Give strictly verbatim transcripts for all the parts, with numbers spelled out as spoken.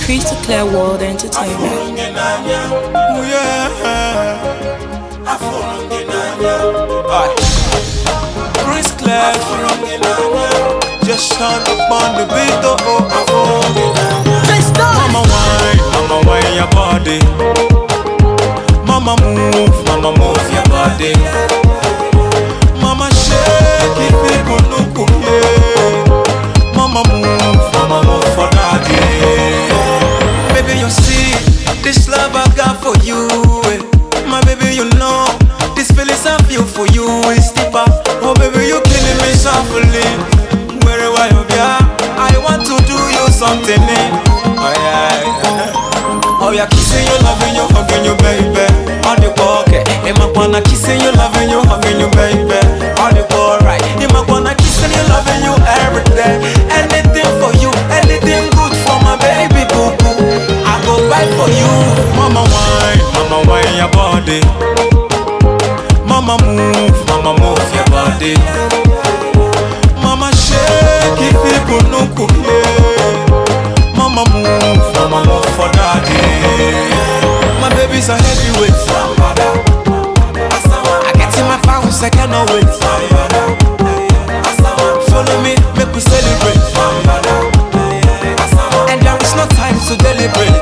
Crystal Clear World Entertainment. Oh yeah. Aye. Crystal Clear. Just shine up on the beat, oh oh oh. Mama wine, mama wine your body. Mama move, mama move your body. Mama shake it, people look yeah. Mama move, mama move for daddy. Baby, you see, this love I got for you, eh. My baby, you know, this feelings I feel for you is deeper. Oh baby, you killing me softly. Wherever you are, I want to do you something, eh. Oh yeah, oh yeah, kissing you, loving you, hugging you, baby. On the pocket, in my corner, kissing you, loving you, hugging you, baby. On the ball, right, in my corner, kissing you, loving you every day. Anything for you, anything good for my baby, boo boo. I go buy for you. Mama wine, mama wine your body. Mama move, mama move your body. Mama shake it, people no cook, yeah. Mama move, mama move for daddy. My baby's a heavyweight. I get in my pounds, I cannot wait. Follow me, make we celebrate. And there is no time to deliberate.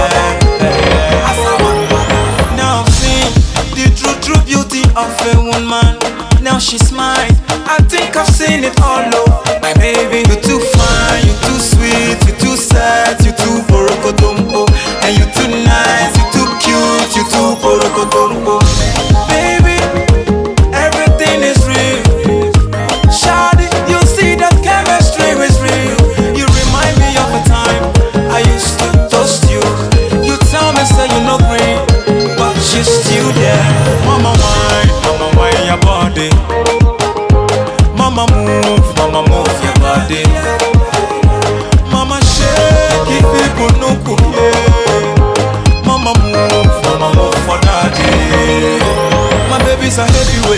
Now I've seen the true, true beauty of a woman. Now she's mine. I think I've seen it all over. My baby, you're too fine, you're too sweet, you're too sad, you're too borokotombo. And you're too nice, you're too cute, you're too borokotombo. Baby, everything is real. Shawty, you see that chemistry is real. You remind me of a time I used to toast you. You tell me say you're not green, but you're still there. Mama wine, mama wine your body. Mama move, mama move your body. Mama shake it, people no cook, yeah. Mama move, mama move for daddy. My baby's a heavyweight.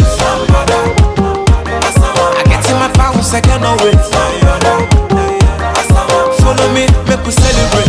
I get in my pounds, I cannot wait. Follow me, make we celebrate.